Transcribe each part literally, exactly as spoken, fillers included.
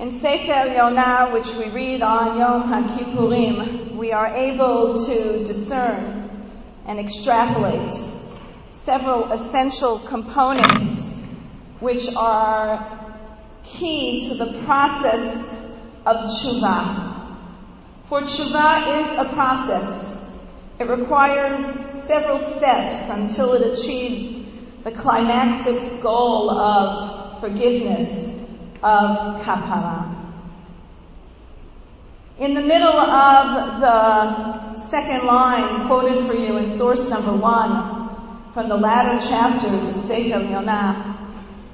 In Sefer Yonah, which we read on Yom HaKippurim, we are able to discern and extrapolate several essential components which are key to the process of tshuva. For tshuva is a process. It requires several steps until it achieves the climactic goal of forgiveness, of kapara. In the middle of the second line quoted for you in source number one from the latter chapters of Sefer Yonah,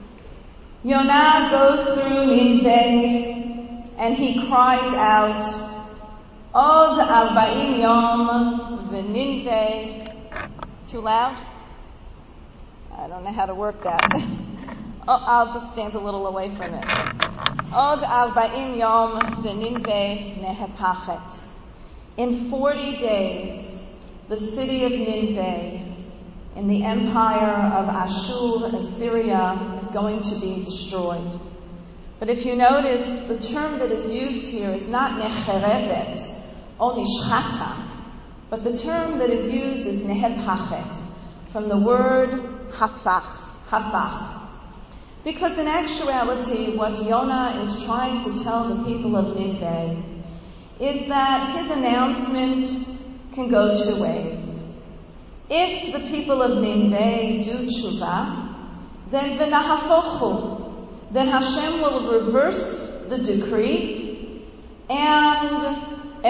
Yonah goes through Nineveh and he cries out, Od arba'im yom v'Nineveh. Too loud? I don't know how to work that. Oh, I'll just stand a little away from it. Od arba'im yom v'Nineveh nehepachet. In forty days, the city of Nineveh in the empire of Ashur, Assyria, is going to be destroyed. But if you notice, the term that is used here is not necherevet or nishchata, but the term that is used is nehepachet, from the word hafach, hafach. Because in actuality, what Yonah is trying to tell the people of Nineveh is that his announcement can go two ways. If the people of Nineveh do tshuva, then v'nahafochu, then Hashem will reverse the decree and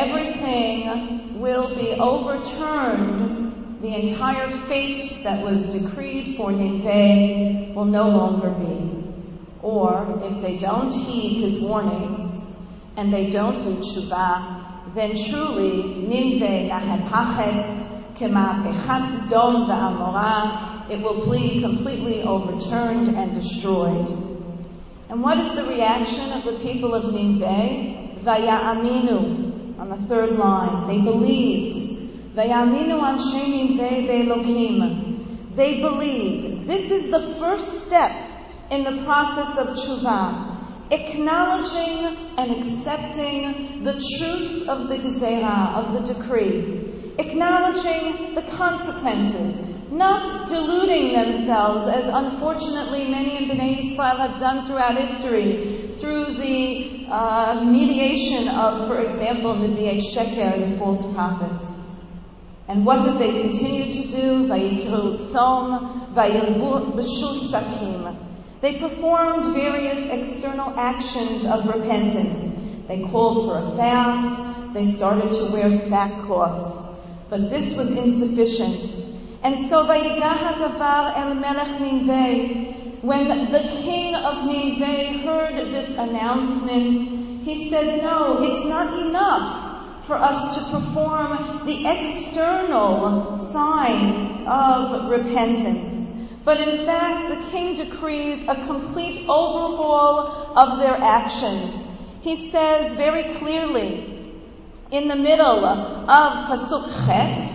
everything will be overturned. The entire fate that was decreed for Nineveh will no longer be. Or, if they don't heed his warnings, and they don't do tshuva, then truly, Nineveh nahepachet kema pechat dom v'amorah, it will be completely overturned and destroyed. And what is the reaction of the people of Nineveh? Vaya'aminu, on the third line. They believed. Vayaminu anshe Nineveh ve'elokim. They believed. This is the first step in the process of tshuva, acknowledging and accepting the truth of the gezerah, of the decree, acknowledging the consequences, not deluding themselves, as unfortunately many in Bnei Yisrael have done throughout history, through the uh, mediation of, for example, Nevi'ei Sheker, the false prophets. And what did they continue to do? Vayikru tzom, vayilbu b'shu sakim. They performed various external actions of repentance. They called for a fast. They started to wear sackcloths. But this was insufficient. And so vayigah hadavar el melech Nineveh. When the king of Nineveh heard this announcement, he said, no, it's not enough for us to perform the external signs of repentance. But in fact, the king decrees a complete overhaul of their actions. He says very clearly, in the middle of Pasuk Chet,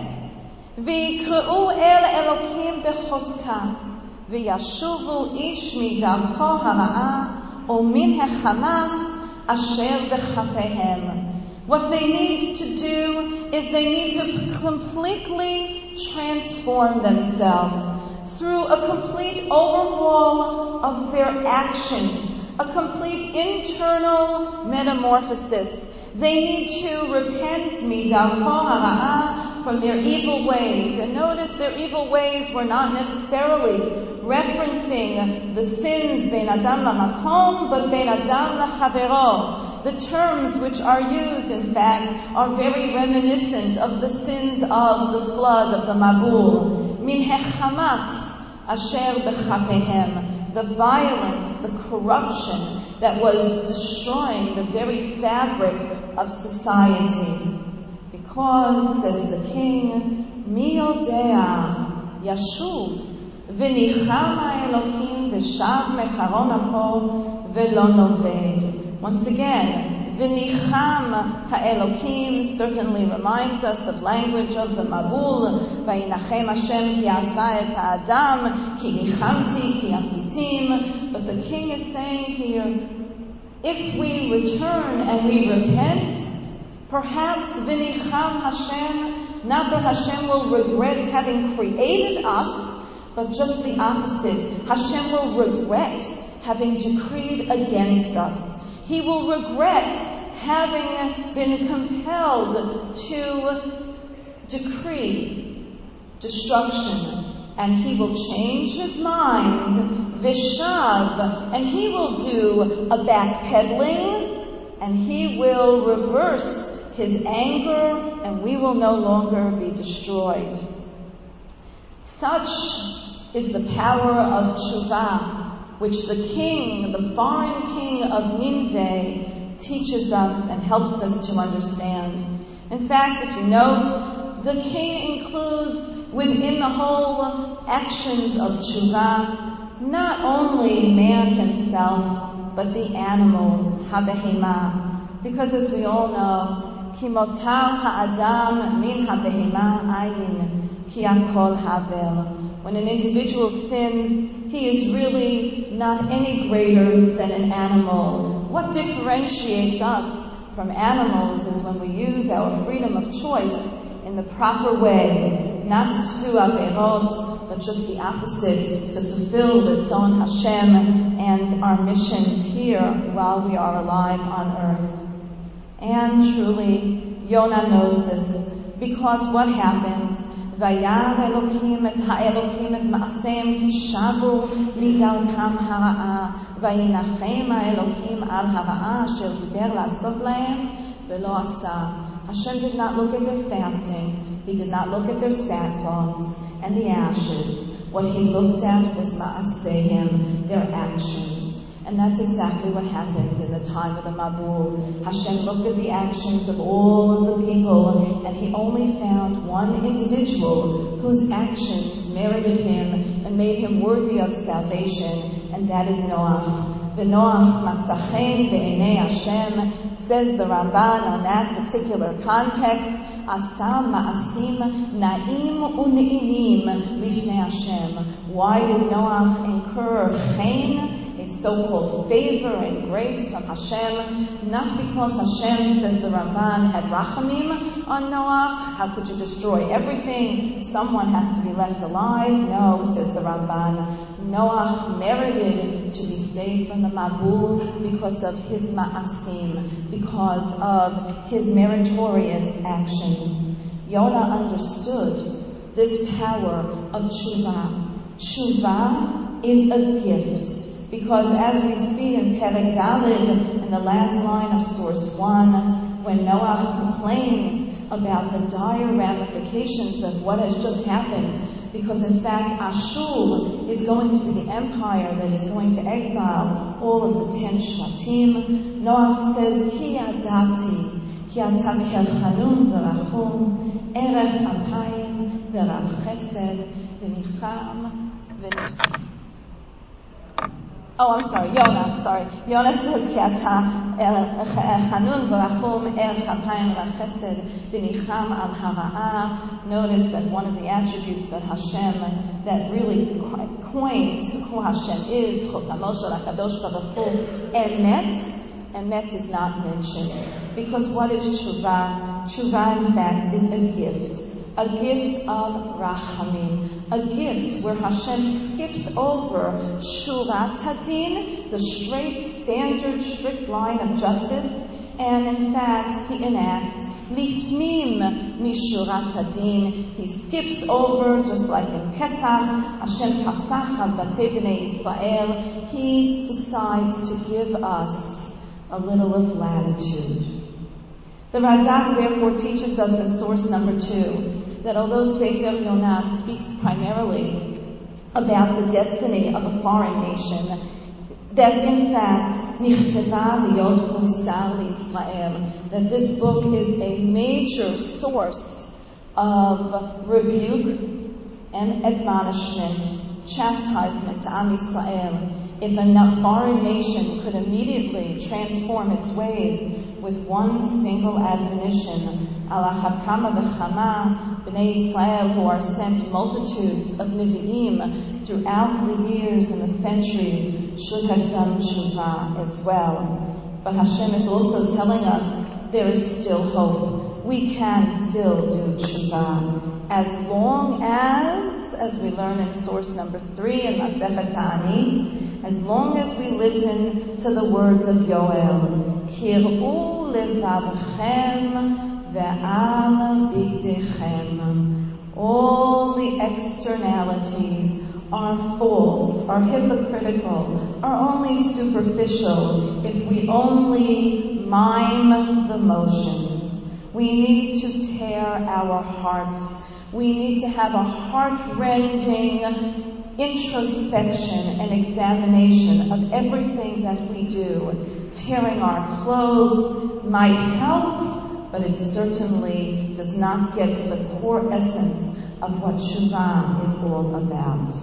V'yikra'u el Elokim b'choska, v'yashuvu ish midarko hara'ah, o min hechamas asher b'chapehem. What they need to do is they need to completely transform themselves through a complete overhaul of their actions, a complete internal metamorphosis. They need to repent midarko hara'ah, from their evil ways. And notice their evil ways were not necessarily referencing the sins bein adam lamakom, but bein adam lachavero. The terms which are used, in fact, are very reminiscent of the sins of the flood, of the Mabul. Min hechamas asher bechapehem, the violence, the corruption that was destroying the very fabric of society. Because, says the king, Mi yodea yashuv v'nicham ha'elokim v'shav mecharon apo v'lo noved. Once again, v'nicham ha'elokim certainly reminds us of language of the Mabul. V'yinachem Hashem ki asa et ha'adam ki nichamti ki asitim. But the king is saying here, if we return and we repent, perhaps v'nicham Hashem, not that Hashem will regret having created us, but just the opposite. Hashem will regret having decreed against us. He will regret having been compelled to decree destruction. And he will change his mind, vishav, and he will do a backpedaling, and he will reverse his anger, and we will no longer be destroyed. Such is the power of tshuva, which the king, the foreign king of Nineveh, teaches us and helps us to understand. In fact, if you note, the king includes within the whole actions of tshuva not only man himself, but the animals, habehema. Because as we all know, ki motar ha'adam min habehema ayin, ki hakol havel. When an individual sins, he is really not any greater than an animal. What differentiates us from animals is when we use our freedom of choice in the proper way, not to do averot, but just the opposite, to fulfill Ritzon Hashem and our missions here while we are alive on earth. And truly, Yonah knows this, because what happens? Vayar Elokim et ha'elokim et ma'asem ki shavu lidalkam hara'a vayinachem ha'elokim al hara'a asher diber la'asot lahem velo asa. Hashem did not look at their fasting. He did not look at their sackcloths and the ashes. What he looked at was ma'asehim, their actions. And that's exactly what happened in the time of the Mabul. Hashem looked at the actions of all of the people, and he only found one individual whose actions merited him and made him worthy of salvation, and that is Noach. V'Noach matzachem be'enei Hashem, says the Ramban on that particular context, Asa ma'asim na'im u'ne'imim lifnei Hashem. Why did Noach incur pain? A so-called favor and grace from Hashem, not because Hashem, says the Ramban, had rachamim on Noach. How could you destroy everything? Someone has to be left alive. No, says the Ramban. Noach merited to be saved from the Mabul because of his ma'asim, because of his meritorious actions. Yonah understood this power of tshuva. Tshuva is a gift. Because as we see in Perek Daled, in the last line of source one, when Noach complains about the dire ramifications of what has just happened, because in fact Ashur is going to be the empire that is going to exile all of the ten Shvatim, Noach says, Ki yadati, ki ata kelchanun v'rachum, erech apayim v'rav chesed v'nicham v'nicham. Oh, I'm sorry, Yonah, sorry. Yonah says, Ki ata chanun v'rachum er chapayim v'chesed v'nicham al hara'ah. Notice that one of the attributes that Hashem, that really coins who Hashem is, Chotamo shel HaKadosh Baruch Hu, emet, emet is not mentioned. Because what is tshuva? Tshuva, in fact, is a gift. A gift of rachamim, a gift where Hashem skips over shurat hadin, the straight, standard, strict line of justice, and in fact he enacts lifnim mishurat hadin. He skips over, just like in Pesach, Hashem pasach al batei bnei Yisrael. He decides to give us a little of latitude. The Radak therefore teaches us in source number two that although Sefer Yonah speaks primarily about the destiny of a foreign nation, that in fact, Nichteva Liot Musar L'Yisrael, that this book is a major source of rebuke and admonishment, chastisement to Am Yisrael. If a foreign nation could immediately transform its ways with one single admonition, Al achad kama v'chama, Bnei Yisrael, who are sent multitudes of Nevi'im throughout the years and the centuries, should have done tshuva as well. But Hashem is also telling us there is still hope. We can still do tshuva. As long as, as we learn in source number three in Masechet Ta'anit, as long as we listen to the words of Yoel, Kir'u levavchem ve'al bigdechem. All the externalities are false, are hypocritical, are only superficial if we only mime the motions. We need to tear our hearts. We need to have a heart-rending introspection and examination of everything that we do. Tearing our clothes might help, but it certainly does not get to the core essence of what Shuvah is all about.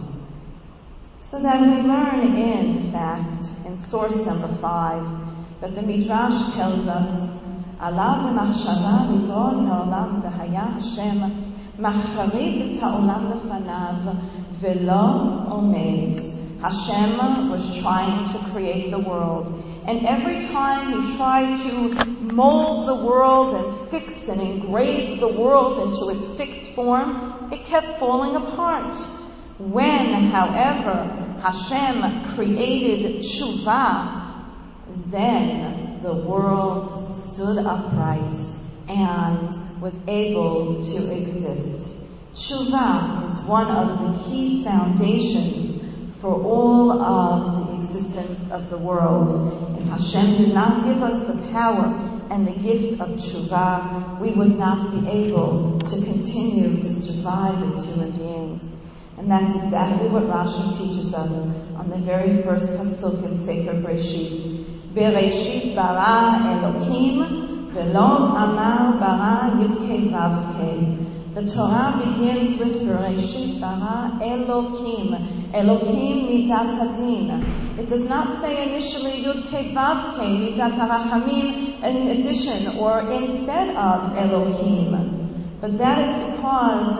So that we learn, in fact, in source number five, that the Midrash tells us, Alav v'machshava livrot ha'olam v'haya Hashem machariv et ha'olam lefanav v'lo omed. Hashem was trying to create the world, and every time he tried to mold the world and fix and engrave the world into its fixed form, it kept falling apart. When, however, Hashem created Tshuva, then the world stood upright and was able to exist. Tshuva is one of the key foundations for all of the existence of the world. If Hashem did not give us the power and the gift of Tshuva, we would not be able to continue to survive as human beings. And that's exactly what Rashi teaches us on the very first pasuk in Sefer Bereshit. Bereshit bara Elokim v'lo amar bara yudkei vavkei. The Torah begins with Bereshit bara Elokim. Elokim midat hadin. It does not say initially yudkei vavkei midat harachamim in addition or instead of Elokim. But that is because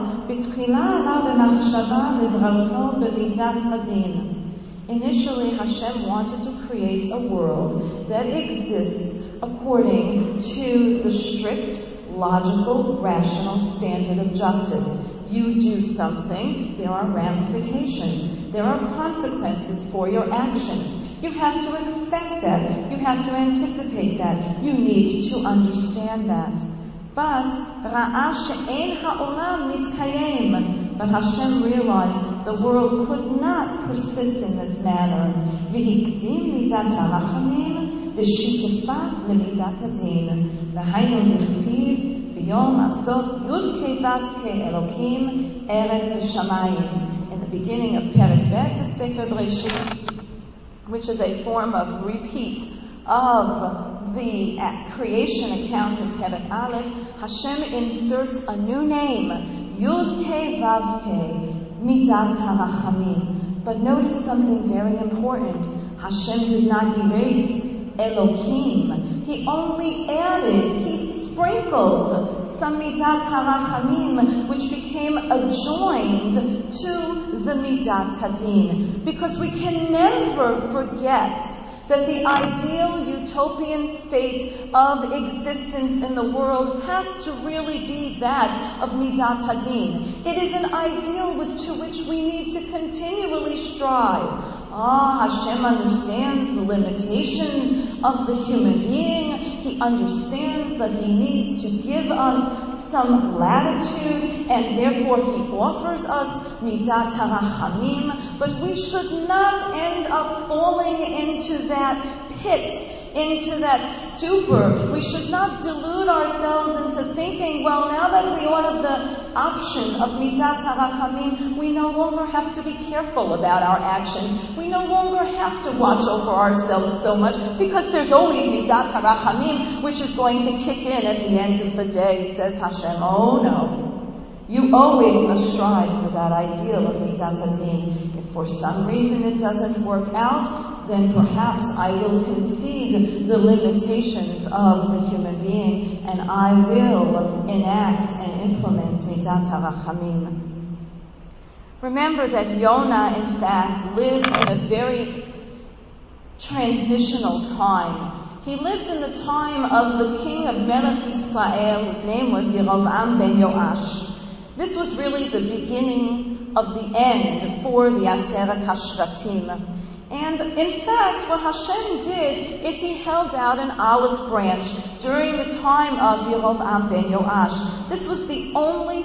initially Hashem wanted to create a world that exists according to the strict, logical, rational standard of justice. You do something, there are ramifications. There are consequences for your actions. You have to expect that. You have to anticipate that. You need to understand that. But Ra'a she'en ha'olam mitkayem. But Hashem realized the world could not persist in this manner. V'hikdim midat harachamim v'shitefa lemidat hadin. V'haynu dichtiv b'yom asot yud kei vav kei Elokim eretz v'shamayim. In the beginning of Perek Bet of Sefer Bereshit, which is a form of repeat of the creation account in Perek Aleph, Hashem inserts a new name, Yud Kei Vav Kei, Midat HaRachamim. But notice something very important. Hashem did not erase Elokim. He only added, he sprinkled some Midat HaRachamim, which became adjoined to the Midat Hadin. Because we can never forget that the ideal utopian state of existence in the world has to really be that of Midat Hadin. It is an ideal with, to which we need to continually strive. Ah, Hashem understands the limitations of the human being. He understands that He needs to give us some latitude, and therefore He offers us Midat HaRachamim. But we should not end up falling into that pit, into that stupor. We should not delude ourselves into thinking, well, now that we have the option of Midat HaRachamim, we no longer have to be careful about our actions. We no longer have to watch over ourselves so much, because there's always Midat HaRachamim, which is going to kick in at the end of the day, says Hashem. Oh no. You always must strive for that ideal of Midat Hadin. If for some reason it doesn't work out, then perhaps I will concede the limitations of the human being, and I will enact and implement Midat HaRachamim. Remember that Yonah, in fact, lived in a very transitional time. He lived in the time of the king of Melech Israel, whose name was Yerovam ben Yoash. This was really the beginning of the end for the Aseret HaShvatim. And in fact, what Hashem did is He held out an olive branch during the time of Yerovam ben Yoash. This was the only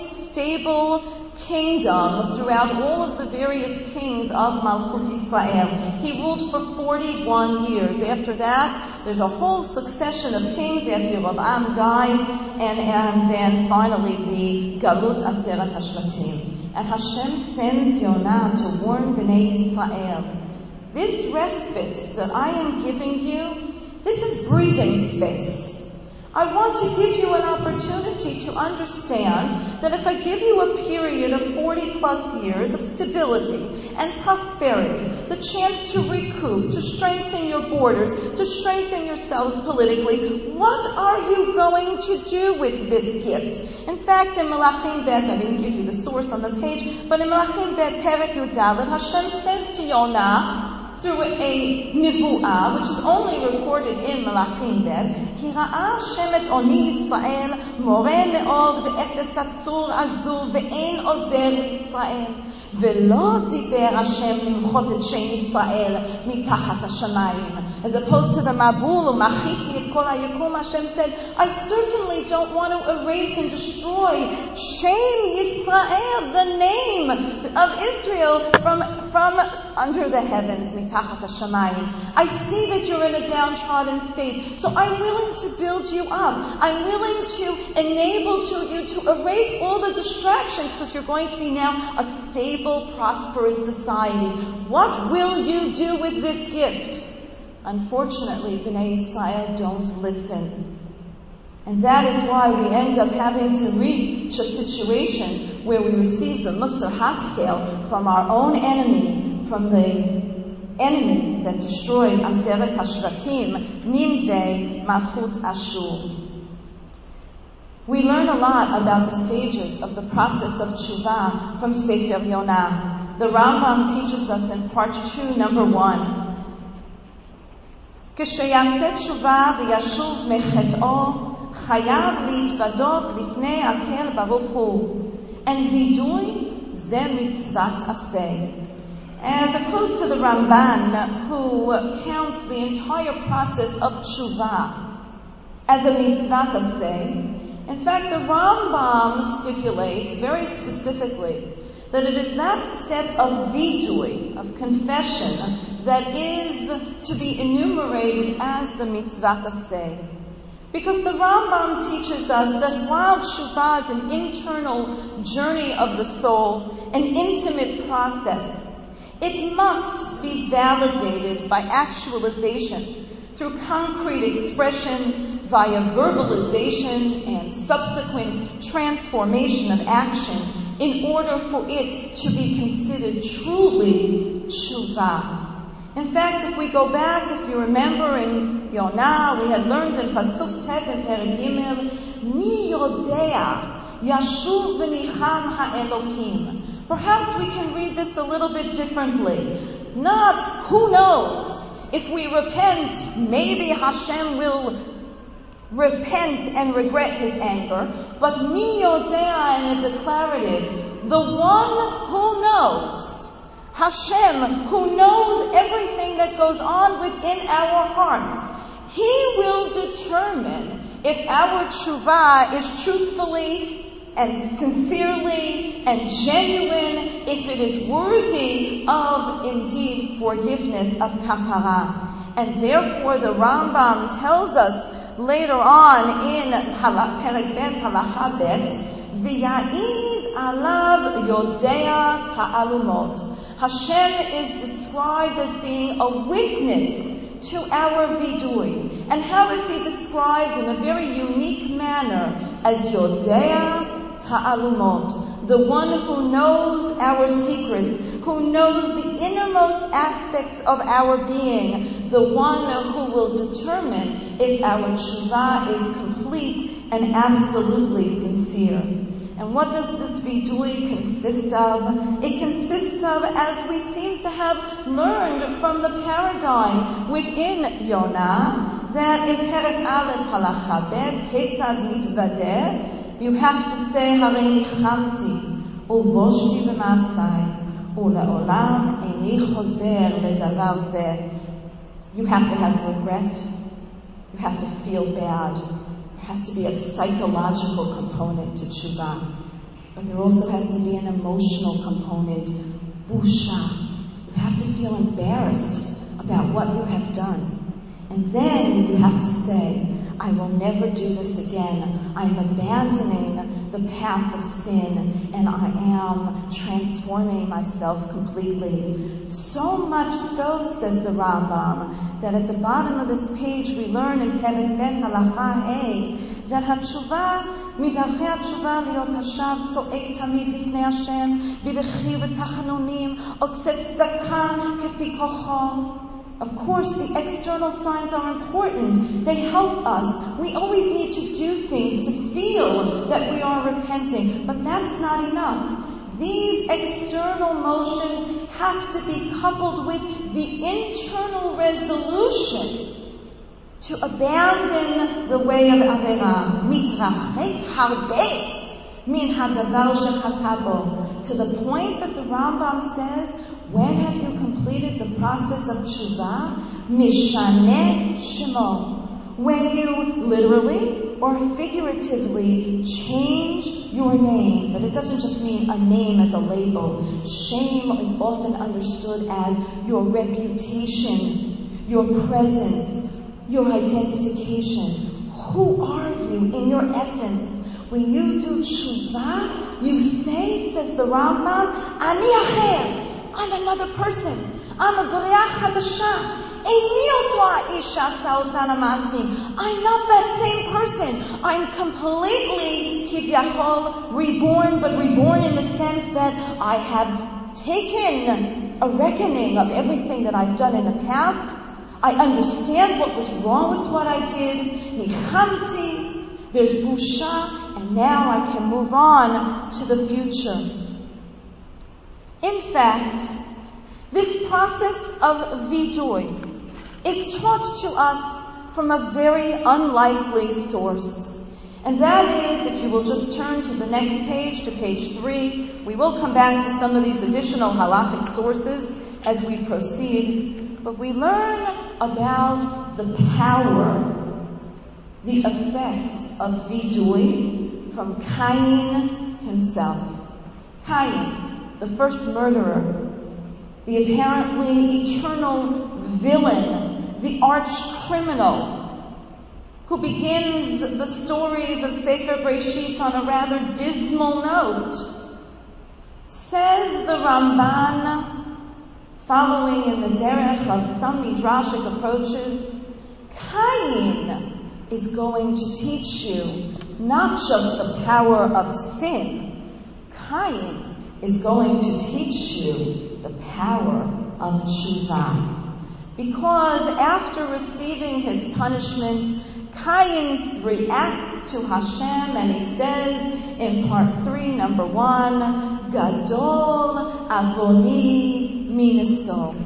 stable kingdom throughout all of the various kings of Malchut Israel. He ruled for forty-one years. After that, there's a whole succession of kings after Yerovam dies, and, and then finally the Galut Aseret HaShvatim. And Hashem sends Yonah to warn Bnei Israel. This respite that I am giving you, this is breathing space. I want to give you an opportunity to understand that if I give you a period of forty plus years of stability and prosperity, the chance to recoup, to strengthen your borders, to strengthen yourselves politically, what are you going to do with this gift? In fact, in Malachim Bet, I didn't give you the source on the page, but in Malachim Bet, Perek Yudalet, Hashem says to Yonah, through a nivu'ah, which is only recorded in Malachim Bet, כי ראה השם את עוני ישראל, מורה מאוד באפס עצור עזוב, ואין עוזר לישראל. ולא דיבר השם למחות את שם ישראל מתחת השמיים. As opposed to the Mabul, Machiti, et kol hayakum, Hashem said, I certainly don't want to erase and destroy Shem Yisrael, the name of Israel, from, from under the heavens, mitachat hashamayim. I see that you're in a downtrodden state, so I'm willing to build you up. I'm willing to enable to you to erase all the distractions, because you're going to be now a stable, prosperous society. What will you do with this gift? Unfortunately, Bnei Israel don't listen. And that is why we end up having to reach a situation where we receive the Musar Haskel from our own enemy, from the enemy that destroyed Aseret HaShvatim, Nimvei Malchut Ashur. We learn a lot about the stages of the process of Tshuva from Sefer Yonah. The Rambam teaches us in part two, number one, כשיעשה תשובה וישוב מחטאו, חייב להתוודות לפני הקהל ברוך הוא. And וידוי זה מצוות עשה. As opposed to the Ramban, who counts the entire process of tshuva as a mitzvah aseh, in fact, the Rambam stipulates very specifically that it is that step of vidui, of confession, that is to be enumerated as the mitzvah aseh. Because the Rambam teaches us that while tshuva is an internal journey of the soul, an intimate process, it must be validated by actualization, through concrete expression, via verbalization and subsequent transformation of action, in order for it to be considered truly tshuva. In fact, if we go back, if you remember in Yonah, we had learned in Pasuk Tet and Perek Gimel, Mi Yodea Yashuv V'nicham Ha'elokim. Perhaps we can read this a little bit differently. Not, who knows, if we repent, maybe Hashem will repent and regret His anger, but Mi Yodea in a declarative, the one who knows, Hashem, who knows everything that goes on within our hearts, He will determine if our tshuva is truthfully and sincerely and genuine, if it is worthy of indeed forgiveness of kapara. And therefore the Rambam tells us later on in Perek Bet Halacha Bet, V'ya'id alav yodea ta'alumot. Hashem is described as being a witness to our vidui. And how is He described? In a very unique manner as Yodea Ta'alumot, the one who knows our secrets, who knows the innermost aspects of our being, the one who will determine if our tshuva is complete and absolutely sincere. And what does this vidui consist of? It consists of, as we seem to have learned from the paradigm within Yonah, that in Perek Aleph Halacha Bet, Ketzad Mitvadeh, you have to say, Harei Nichamti, Uvoshti B'Maasai, Ule'olam Eini Chozer Ledavar Zeh. You have to have regret. You have to feel bad. There has to be a psychological component to tshuva. But there also has to be an emotional component, busha. You have to feel embarrassed about what you have done. And then you have to say, I will never do this again. I'm abandoning the path of sin, and I am transforming myself completely. So much so, says the Rambam, that at the bottom of this page we learn in Perek Bet Halacha Hey that HaTshuva, מדרכי התשובה להיות השב צועק תמיד לפני השם, בבכי ותחנונים, עושה צדקה כפי כוחו. Of course, the external signs are important. They help us. We always need to do things to feel that we are repenting. But that's not enough. These external motions have to be coupled with the internal resolution to abandon the way of Avera. Mitzrachei harbe min hadavar shechata bo. To the point that the Rambam says, when have you completed the process of tshuva? Mishaneh shemo. When you literally or figuratively change your name. But it doesn't just mean a name as a label. Shame is often understood as your reputation, your presence, your identification. Who are you in your essence? When you do tshuva, you say, says the Rambam, Ani acher. I'm another person. I'm a B'riah Chadasha. Eini oto ha'ish she'asa otan ha'ma'asim. I'm not that same person. I'm completely kivyachol reborn, but reborn in the sense that I have taken a reckoning of everything that I've done in the past. I understand what was wrong with what I did. Nichamti. There's busha, and now I can move on to the future. In fact, this process of vidui is taught to us from a very unlikely source. And that is, if you will just turn to the next page, to page three, we will come back to some of these additional halachic sources as we proceed. But we learn about the power, the effect of vidui from Cain himself. Cain, the first murderer, the apparently eternal villain, the arch criminal, who begins the stories of Sefer Breshit on a rather dismal note, says the Ramban, following in the derech of some midrashic approaches, Cain is going to teach you not just the power of sin. Cain is going to teach you the power of tshuva. Because after receiving his punishment, Cain reacts to Hashem and he says in part three, number one, Gadol avoni minaso.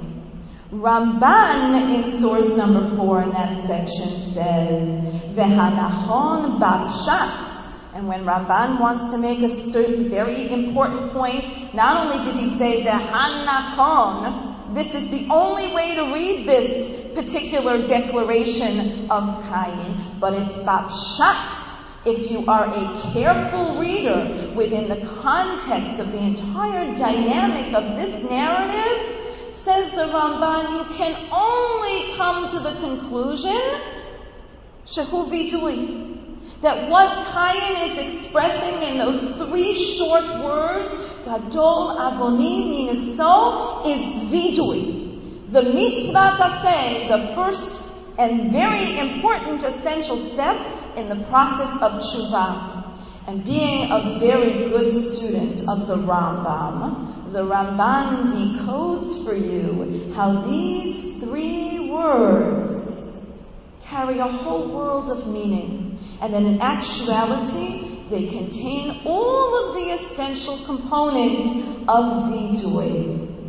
Ramban in source number four in that section says, Vehanachon bapshat. And when Ramban wants to make a certain very important point, not only did he say the Hanachon, this is the only way to read this particular declaration of Cain, but it's Bapshat. If you are a careful reader within the context of the entire dynamic of this narrative, says the Ramban, you can only come to the conclusion, Shehu Vidui, that what Cain is expressing in those three short words, Gadol Avoni Minaso, is Vidui. The mitzvah taseh, the first and very important essential step in the process of tshuva. And being a very good student of the Rambam, the Ramban decodes for you how these three words carry a whole world of meaning. And then in actuality, they contain all of the essential components of vidui.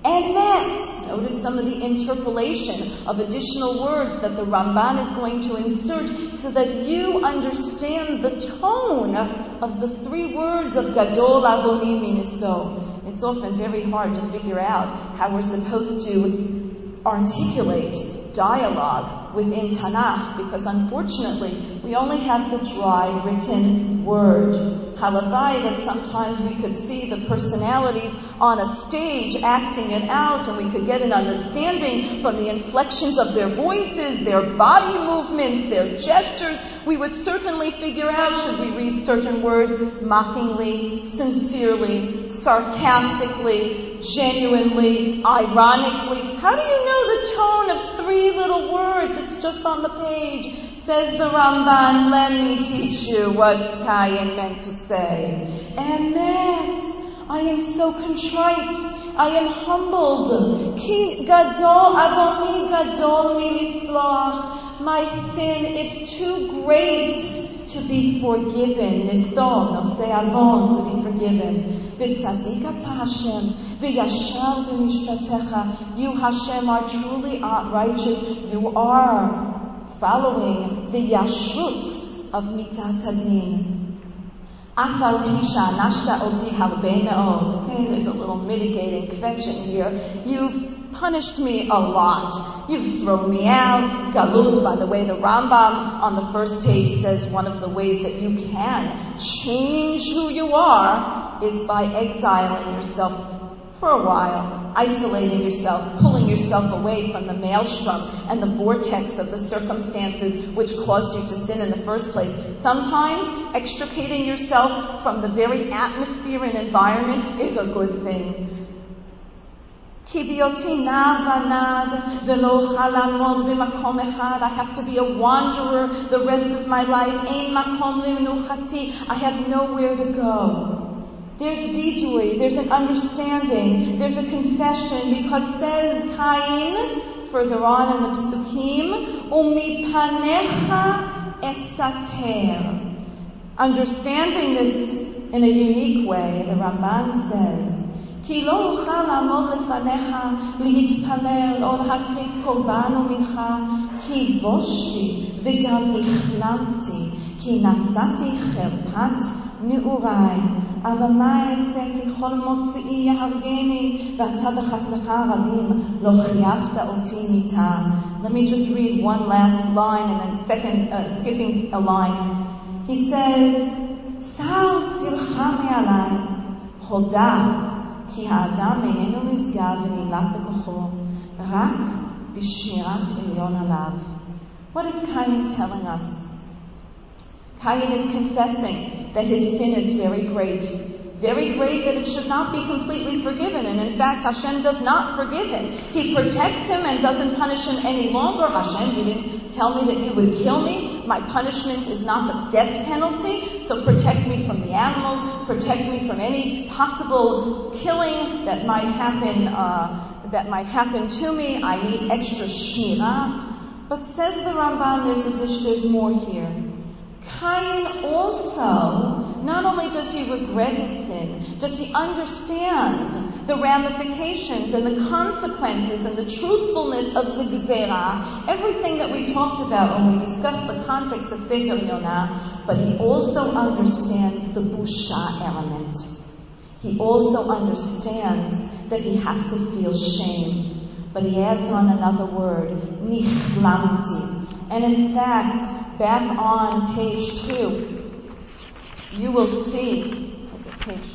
Emet. Notice some of the interpolation of additional words that the Ramban is going to insert so that you understand the tone of the three words of Gadol Avoni Miniso. It's often very hard to figure out how we're supposed to articulate dialogue within Tanakh because unfortunately we only have the dry written word. Halavai, that sometimes we could see the personalities on a stage acting it out and we could get an understanding from the inflections of their voices, their body movements, their gestures. We would certainly figure out, should we read certain words mockingly, sincerely, sarcastically, genuinely, ironically. How do you know the tone of three little words? It's just on the page. Says the Ramban, let me teach you what Cain meant to say. Emet, I am so contrite. I am humbled. Ki gadol avoni gadol minisloach. My sin, it's too great to be forgiven. Niso, nosei avon, to be forgiven. V'tzadik ata Hashem, v'yashar b'mishpatecha. You, Hashem, are truly righteous. You are following the yashrut of mitat hadin. Afal pisha nashta oti halbei me'od. Okay, there's a little mitigating convention here. You've punished me a lot. You've thrown me out. Galut, by the way, the Rambam on the first page says one of the ways that you can change who you are is by exiling yourself for a while, isolating yourself, pulling yourself away from the maelstrom and the vortex of the circumstances which caused you to sin in the first place. Sometimes extricating yourself from the very atmosphere and environment is a good thing. I have to be a wanderer the rest of my life. I have nowhere to go. There's vidui, there's an understanding, there's a confession, because says Cain, further on in the Psukim, umipanecha esater. Understanding this in a unique way, the Ramban says, כי לא אוכל לעמוד לפניך להתפלל או להקריב קורבן ומנחה, כי בושתי וגם נכלמתי, כי נשאתי חרפת נעוריי. אבל מה אעשה ככל מוציאי יהרגני, ואתה בחסדך רבים לא חייבת אותי מיתה. Let me just read one last line and then second, uh, skipping a line. He says, סר צילך מעלי, הודה, כי האדם איננו נסגר ונמלט בכוחו, רק בשמירת עליון עליו. What is Cain telling us? Cain is confessing that his sin is very great. Very great that it should not be completely forgiven. And in fact, Hashem does not forgive him. He protects him and doesn't punish him any longer. Hashem, you didn't tell me that you would kill me. My punishment is not the death penalty. So protect me from the animals. Protect me from any possible killing that might happen, uh, that might happen to me. I need extra shmira. But says the Ramban, there's a dish, there's more here. Cain also, not only does he regret his sin, does he understand the ramifications and the consequences and the truthfulness of the gzera, everything that we talked about when we discussed the context of Sefer Yonah, but he also understands the busha element. He also understands that he has to feel shame. But he adds on another word, nichlamti. And in fact, back on page two, you will see, is it page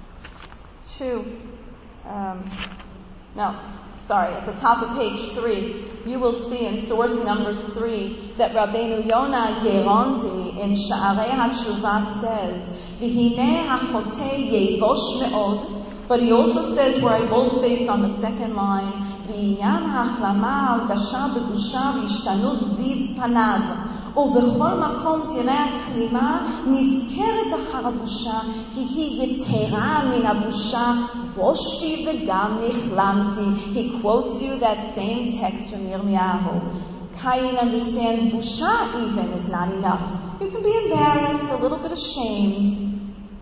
two? Um, no, sorry, at the top of page three, you will see in source number three that Rabbeinu Yonah Gerondi in Sha'arei HaTshuva says, V'hinei hachotei yevosh me'od. But he also says, where I bold-faced on the second line, בעניין ההחלמה הרגשה בבושה והשתנות זיו פניו, ובכל מקום תראה הכלימה נזכרת אחר הבושה, כי היא יתרה מן הבושה, בושתי וגם נכלמתי. He quotes you that same text from Yirmiyahu. Cain understands busha even is not enough. You can be embarrassed, a little bit ashamed,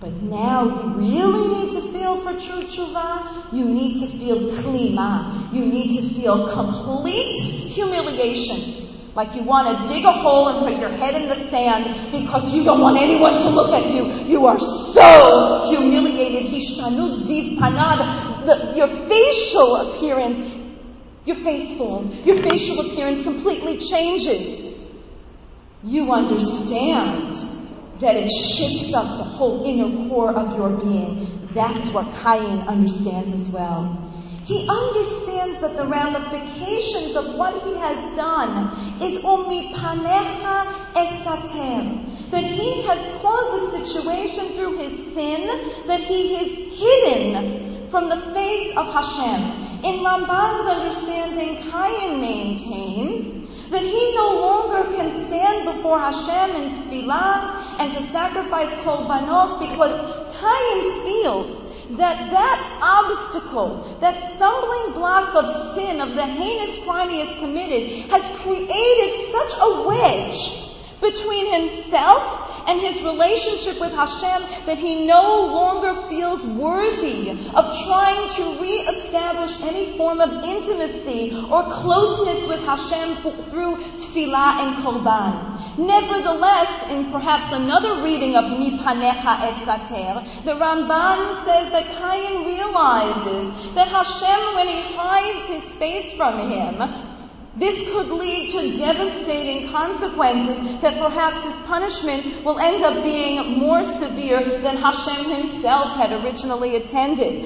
But now you really need to feel for true tshuva. You need to feel klima. You need to feel complete humiliation. Like you want to dig a hole and put your head in the sand because you don't want anyone to look at you. You are so humiliated. Hishtanut ziv panad. The, your facial appearance, your face falls. Your facial appearance completely changes. You understand that it shakes up the whole inner core of your being. That's what Cain understands as well. He understands that the ramifications of what he has done is umipanecha esater, that he has caused a situation through his sin that he is hidden from the face of Hashem. In Ramban's understanding, Cain maintains that he no longer can stand before Hashem in tefillah and to sacrifice korbanot because Cain feels that that obstacle, that stumbling block of sin, of the heinous crime he has committed, has created such a wedge between himself and his relationship with Hashem that he no longer feels worthy of trying to re-establish any form of intimacy or closeness with Hashem through tefillah and korban. Nevertheless, in perhaps another reading of Mipanecha Esater, the Ramban says that Cain realizes that Hashem, when he hides his face from him, this could lead to devastating consequences, that perhaps his punishment will end up being more severe than Hashem himself had originally intended.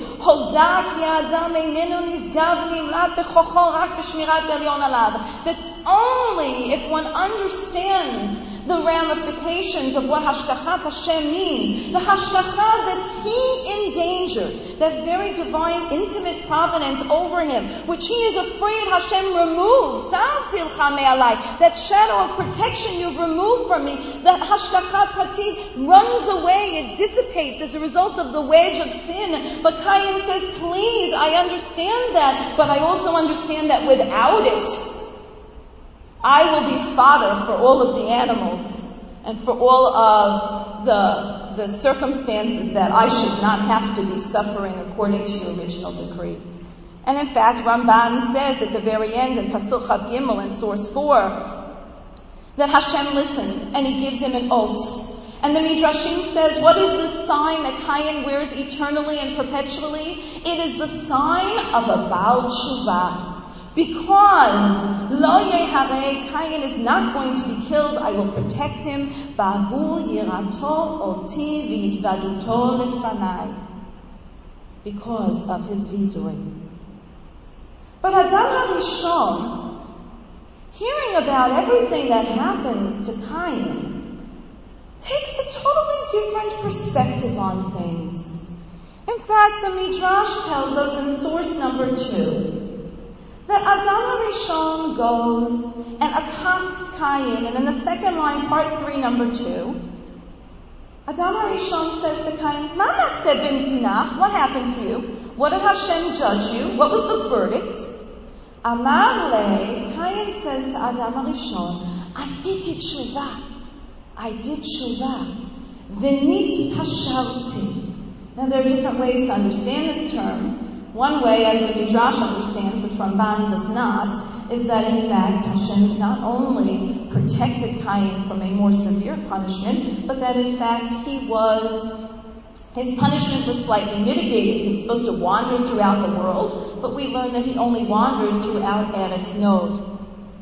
That only if one understands the ramifications of what Hashgachat Hashem means, the Hashgacha that he endangered, that very divine, intimate providence over him, which he is afraid Hashem removes, that shadow of protection you've removed from me, that Hashgachat Prati runs away, it dissipates as a result of the wedge of sin. But Cain says, please, I understand that, but I also understand that without it, I will be fodder for all of the animals and for all of the, the circumstances that I should not have to be suffering according to your original decree. And in fact, Ramban says at the very end in Pasuk Chav Gimel in source four that Hashem listens and he gives him an oath. And the Midrashim says, what is the sign that Cain wears eternally and perpetually? It is the sign of a Baal Tshuva. Because Lo Yehareh, Cain is not going to be killed, I will protect him. Ba'avur yirato oti v'yitvaduto lefanai. Because of his vidui. But Adam HaRishon, hearing about everything that happens to Cain, takes a totally different perspective on things. In fact, the Midrash tells us in source number two, that Adam HaRishon goes and accosts Cain, and in the second line, part three, number two, Adam HaRishon says to Cain, Ma naseh b'mdinach? What happened to you? What did Hashem judge you? What was the verdict? Amar le, Cain says to Adam HaRishon, Asiti tshuva. I did tshuva. V'nit hasharti. Now there are different ways to understand this term. One way, as the Midrash understands, which Ramban does not, is that in fact Hashem not only protected Cain from a more severe punishment, but that in fact he was, his punishment was slightly mitigated. He was supposed to wander throughout the world, but we learn that he only wandered throughout Eretz Nod.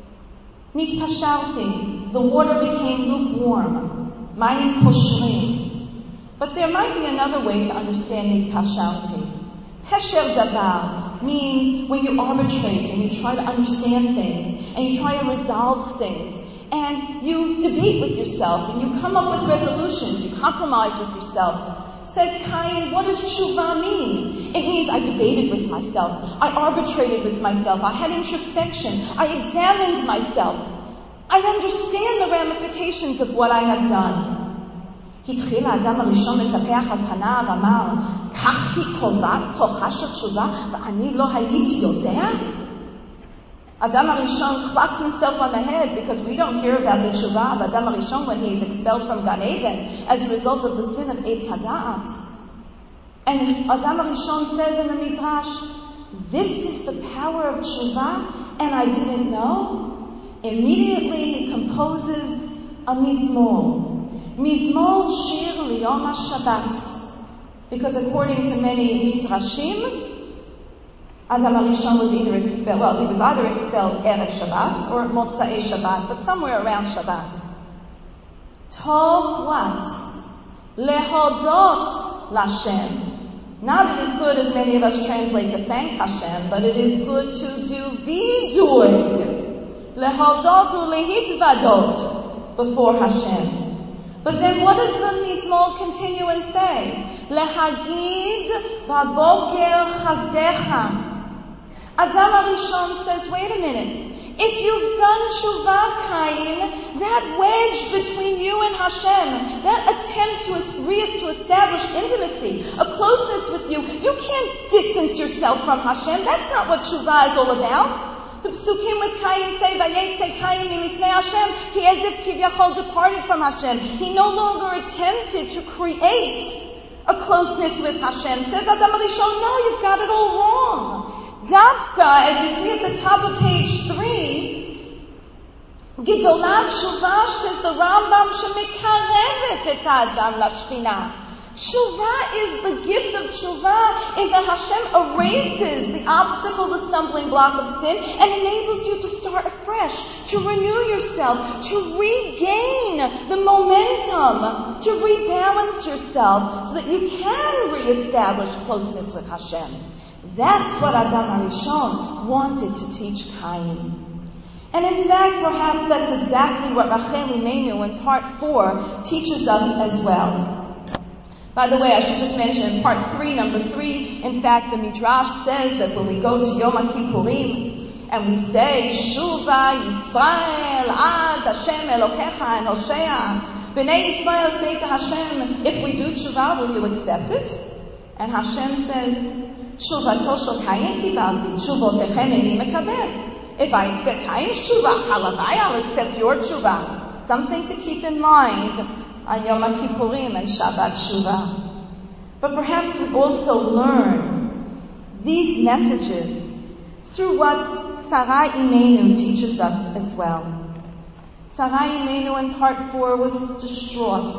Nitpashalti, the water became lukewarm. Mayim poshrim. But there might be another way to understand nitpashalti. Pesher davar means when you arbitrate and you try to understand things and you try to resolve things and you debate with yourself and you come up with resolutions, you compromise with yourself. Says Cain, what does tshuva mean? It means I debated with myself, I arbitrated with myself, I had introspection, I examined myself. I understand the ramifications of what I have done. התחיל האדם הראשון לטפח על פניו, אמר, כך היא קובעת כוחה של תשובה, ואני לא הייתי יודע? Adam HaRishon clapped himself on the head because we don't hear about the Teshuvah of Adam HaRishon when he is expelled from Gan Eden as a result of the sin of Eitz Hada'at. And Adam HaRishon says in the Midrash, this is the power of Teshuvah, and I didn't know. Immediately he composes a Mizmor. Mizmor Shir Liyom HaShabbat. Because according to many Midrashim, Adam HaRishon was either expelled, well, he was either expelled Erev Shabbat or Motzai Shabbat, but somewhere around Shabbat. Tov what? Lehodot Lashem. Not it is good as many of us translate to thank Hashem, but it is good to do viduy. Lehodot ulehitvadot before Hashem. But then what does the Mizmor continue and say? Lehagid baboker chazdecha. Adam HaRishon says, wait a minute. If you've done Teshuvah, Cain, that wedge between you and Hashem, that attempt to, re- to establish intimacy, a closeness with you, you can't distance yourself from Hashem. That's not what Teshuvah is all about. The Psukim with Cain say, Vayetze Cain milifnei Hashem, he as if Kivyachol departed from Hashem. He no longer attempted to create a closeness with Hashem. Says Adam HaRishon, no, you've got it all wrong. Dafka, as you see at the top of page three, Gidolat Teshuvah, says the Rambam, shemikarevet et ha'adam lashchina. Teshuvah is the gift of Teshuvah, is that Hashem erases the obstacle, the stumbling block of sin, and enables you to start afresh, to renew yourself, to regain the momentum, to rebalance yourself, so that you can reestablish closeness with Hashem. That's what Adam HaRishon wanted to teach Cain. And in fact, perhaps that's exactly what Rachel Imenu in part four teaches us as well. By the way, I should just mention in part three, number three, in fact, the Midrash says that when we go to Yom HaKippurim and we say, Shuva Yisrael Ad Hashem Elokecha and Hoshea, Bnei Yisrael say to Hashem, if we do Teshuvah, will you accept it? And Hashem says, Shuvato shel Cain kivalti, shuvotechem eni mekabel. If I accept Cain's Teshuvah, halavai, I'll accept your Teshuvah. Something to keep in mind on Yom HaKippurim and Shabbat Teshuvah. But perhaps we also learn these messages through what Sarai Imenu teaches us as well. Sarai Imenu in part four was distraught,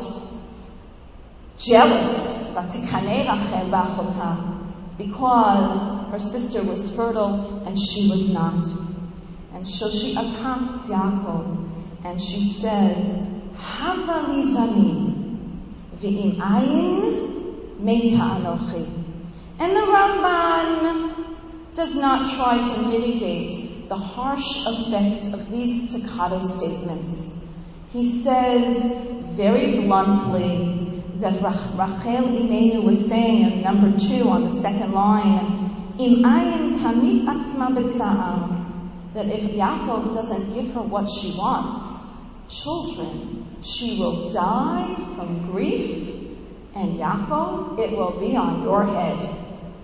jealous, vatikanei Rachel ba'achotah, because her sister was fertile and she was not. And so she accosts Yaakov and she says, Hava li bani, v'im ayin meta anochi. And the Ramban does not try to mitigate the harsh effect of these staccato statements. He says very bluntly that Rachel Imenu was saying in number two on the second line, Im ayin tamid atzma b'tza'ar, that if Yaakov doesn't give her what she wants, children, she will die from grief, and Yaakov, it will be on your head.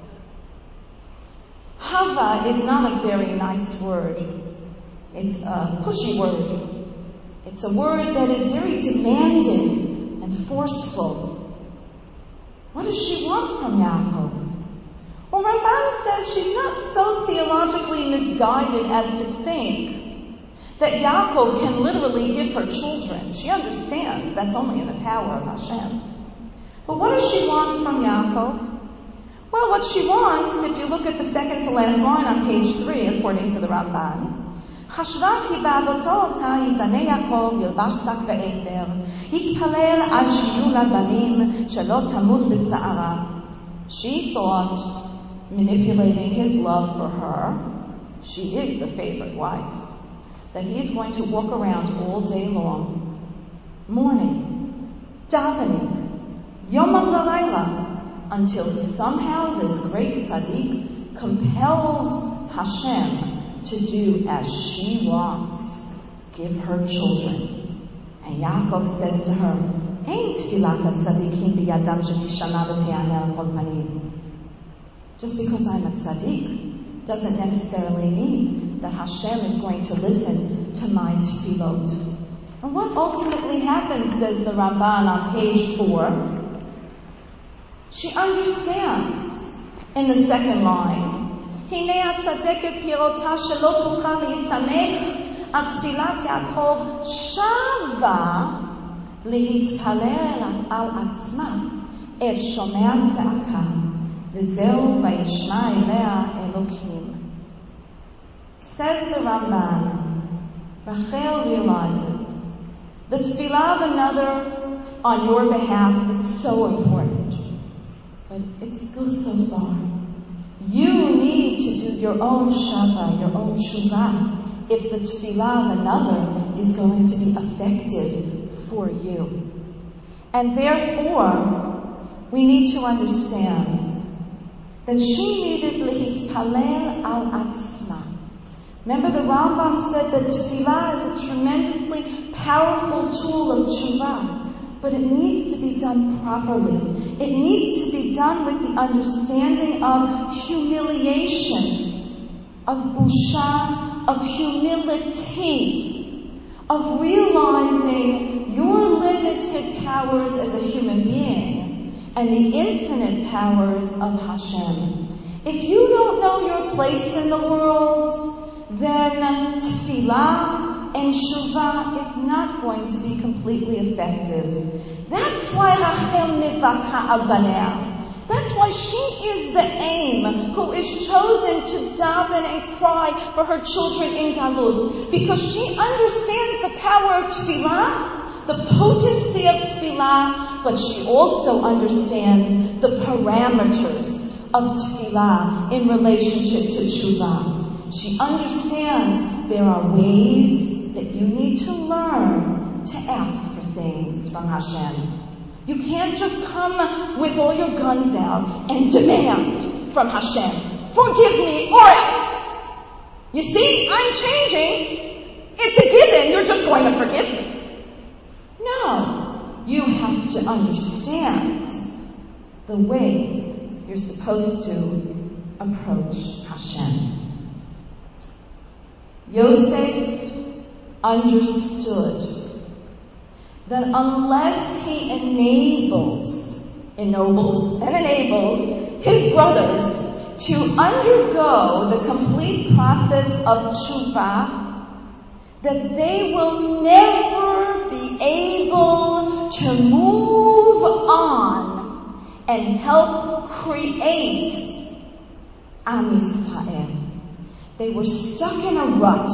Hava is not a very nice word. It's a pushy word. It's a word that is very demanding and forceful. What does she want from Yaakov? Well, Ramban says she's not so theologically misguided as to think that Yaakov can literally give her children. She understands that's only in the power of Hashem. But what does she want from Yaakov? Well, what she wants, if you look at the second to last line on page three, according to the Ramban, חשבה כי באבותו אותה יתענה יעקב ילבש שק ואפר, יתפלל עד שיהיו לה בנים שלא תמות בצערה. She thought, manipulating his love for her, she is the favorite wife, that he is going to walk around all day long, mourning, davening, yomam v'layla, until somehow this great tzaddik compels Hashem to do as she wants, give her children. And Yaakov says to her, Ein tfilat tzaddikim biyadam shetishana v'te'aneh al kol panim. Just because I'm a tzaddik doesn't necessarily mean that Hashem is going to listen to my tefillot. And what ultimately happens, says the Ramban on page four, she understands in the second line, הנה הצדקת פירותה שלא תוכל להסתמך על תפילת יעקב שבה להתפלל על עצמה אל שומע צעקה וזהו וישמע אליה אלוקים. Says the Ramban, Rachel realizes the tefillah of another on your behalf is so important, but it goes so far. You need to do your own shava, your own shuvah, if the tefillah of another is going to be effective for you. And therefore, we need to understand that she needed lehitpalel al atzma. Remember, the Rambam said that tefillah is a tremendously powerful tool of tshuva, but it needs to be done properly. It needs to be done with the understanding of humiliation, of busha, of humility, of realizing your limited powers as a human being and the infinite powers of Hashem. If you don't know your place in the world, then tefillah and shuvah is not going to be completely effective. That's why Rachel mivaka al banea. That's why she is the aim who is chosen to daven and cry for her children in Galut, because she understands the power of tefillah, the potency of tefillah, but she also understands the parameters of tefillah in relationship to shuvah. She understands there are ways that you need to learn to ask for things from Hashem. You can't just come with all your guns out and demand from Hashem, forgive me or else. You see, I'm changing. It's a given. You're just going to forgive me. No. You have to understand the ways you're supposed to approach Hashem. Yosef understood that unless he enables, ennobles and enables his brothers to undergo the complete process of tshuva, that they will never be able to move on and help create Am Yisrael. They were stuck in a rut.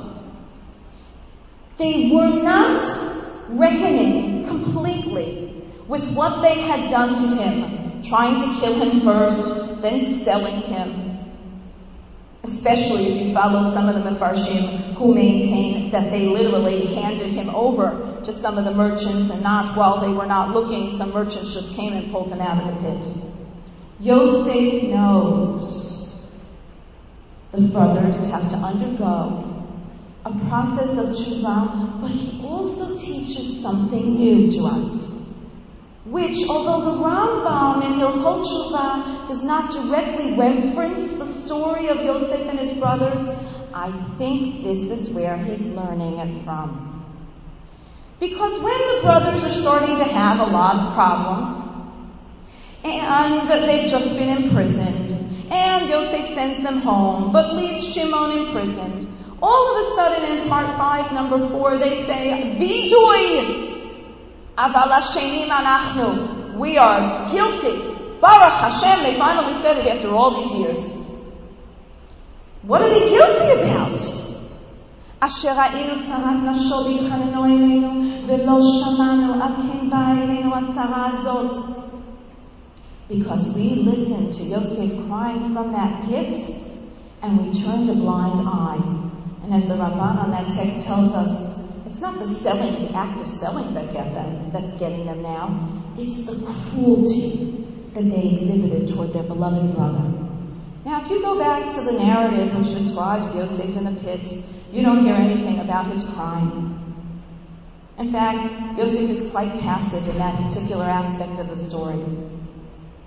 They were not reckoning completely with what they had done to him, trying to kill him first, then selling him. Especially if you follow some of the Mefarshim who maintain that they literally handed him over to some of the merchants, and not while they were not looking, some merchants just came and pulled him out of the pit. Yosef knows the brothers have to undergo a process of tshuva, but he also teaches something new to us, which, although the Rambam in Hilchot Tshuva does not directly reference the story of Yosef and his brothers, I think this is where he's learning it from. Because when the brothers are starting to have a lot of problems, and they've just been imprisoned, and Yosef sends them home, but leaves Shimon imprisoned, all of a sudden in part five, number four, they say, Vidui! Aval Hashenim anachnu. We are guilty. Baruch Hashem, they finally said it after all these years. What are they guilty about? Asher ra'inu tzarat nasho v'yichanenu eilenu v'lo shamanu ad ken ba'a eilenu hatzara hazot. Because we listened to Yosef crying from that pit, and we turned a blind eye. And as the Ramban on that text tells us, it's not the selling, the act of selling that get them, that's getting them now. It's the cruelty that they exhibited toward their beloved brother. Now, if you go back to the narrative which describes Yosef in the pit, you don't hear anything about his crime. In fact, Yosef is quite passive in that particular aspect of the story.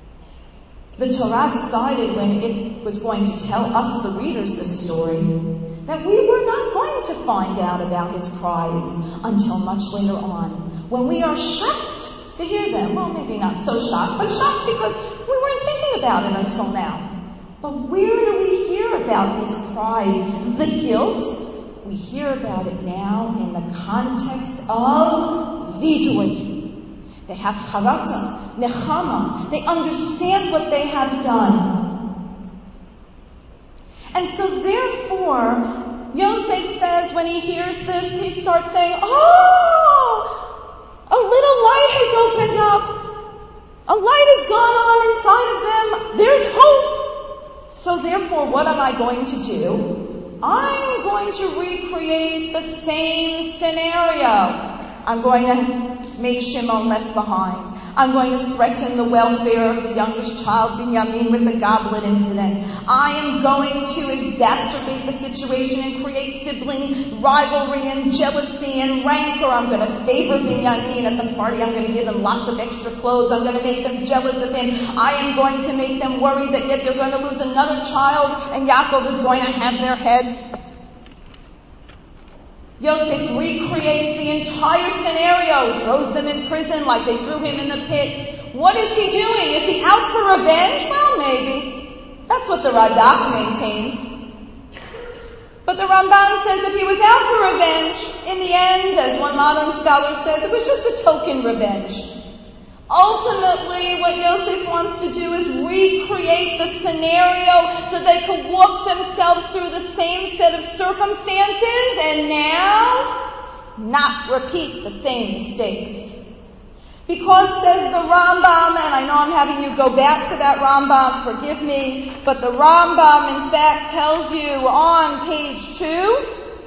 The Torah decided when it was going to tell us, the readers, this story, that we were not going to find out about his cries until much later on, when we are shocked to hear them. Well, maybe not so shocked, but shocked because we weren't thinking about it until now. But where do we hear about these cries? The guilt, we hear about it now in the context of vidui. They have charata, nechama. They understand what they have done. And so therefore, Yosef says when he hears this, he starts saying, oh, a little light has opened up. A light has gone on inside of them. There's hope. So therefore, what am I going to do? I'm going to recreate the same scenario. I'm going to make Shimon left behind. I'm going to threaten the welfare of the youngest child, Binyamin, with the goblet incident. I am going to exacerbate the situation and create sibling rivalry and jealousy and rancor. I'm going to favor Binyamin at the party. I'm going to give him lots of extra clothes. I'm going to make them jealous of him. I am going to make them worry that yet they're going to lose another child and Yaakov is going to have their heads. Yosef recreates the entire scenario, throws them in prison like they threw him in the pit. What is he doing? Is he out for revenge? Well, maybe. That's what the Radak maintains. But the Ramban says if he was out for revenge, in the end, as one modern scholar says, it was just a token revenge. Ultimately, what Yosef wants to do is recreate the scenario so they could walk themselves through the same set of circumstances and now not repeat the same mistakes. Because, says the Rambam, and I know I'm having you go back to that Rambam, forgive me, but the Rambam in fact tells you on page two,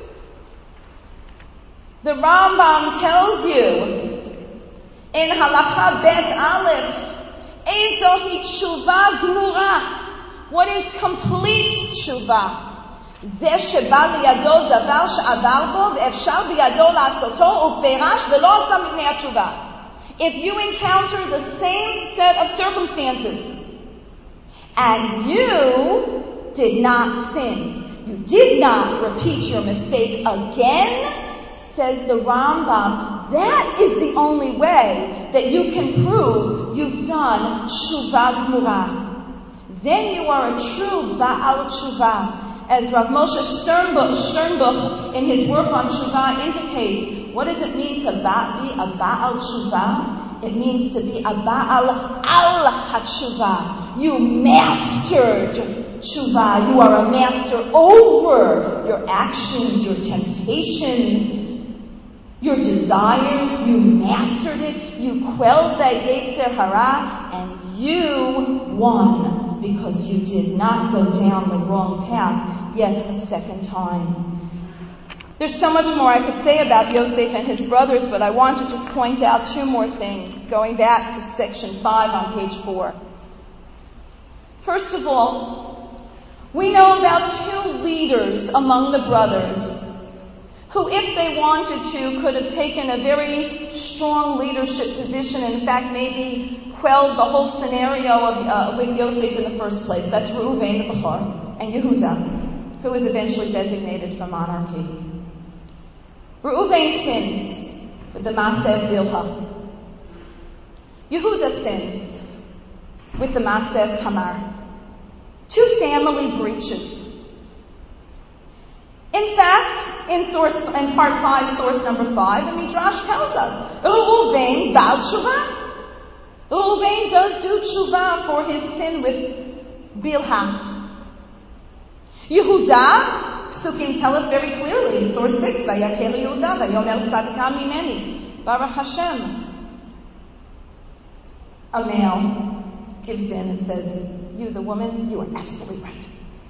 the Rambam tells you in Halakha Bet Aleph, Ezohi Tshuva Gmura. What is complete Tshuva? Ze sheba liyado davar she'avar bo ve'efshar biyado la'asoto u'ferash ve'lo asa mipnei hatshuva. If you encounter the same set of circumstances and you did not sin, you did not repeat your mistake again, says the Rambam, that is the only way that you can prove you've done Shuvah Gmura. Then you are a true Ba'al Shuvah. As Rav Moshe Sternbuch, Sternbuch in his work on Shuvah indicates, what does it mean to be a Ba'al Shuvah? It means to be a Ba'al Al HaTshuvah. You mastered Shuvah. You are a master over your actions, your temptations, your desires. You mastered it. You quelled that Yetzer Hara, and you won because you did not go down the wrong path yet a second time. There's so much more I could say about Yosef and his brothers, but I want to just point out two more things, going back to section five on page four. First of all, we know about two leaders among the brothers who, if they wanted to, could have taken a very strong leadership position, and in fact maybe quelled the whole scenario of, uh, with Yosef in the first place. That's Reuven the Bechor and Yehuda, who was eventually designated for monarchy. Reuven sins with the Maaseh Bilhah. Yehuda sins with the Maaseh Tamar. Two family breaches. In fact, in source, in part five, source number five, the Midrash tells us, Reuven Baal Tshuva. Reuven does do tshuva for his sin with Bilhah. Yehuda, Psukim tell us very clearly, in source six, Vayakel Yehuda, Vayomer Tzadka Mimeni, Baruch Hashem. A male gives in and says, you, the woman, you are absolutely right.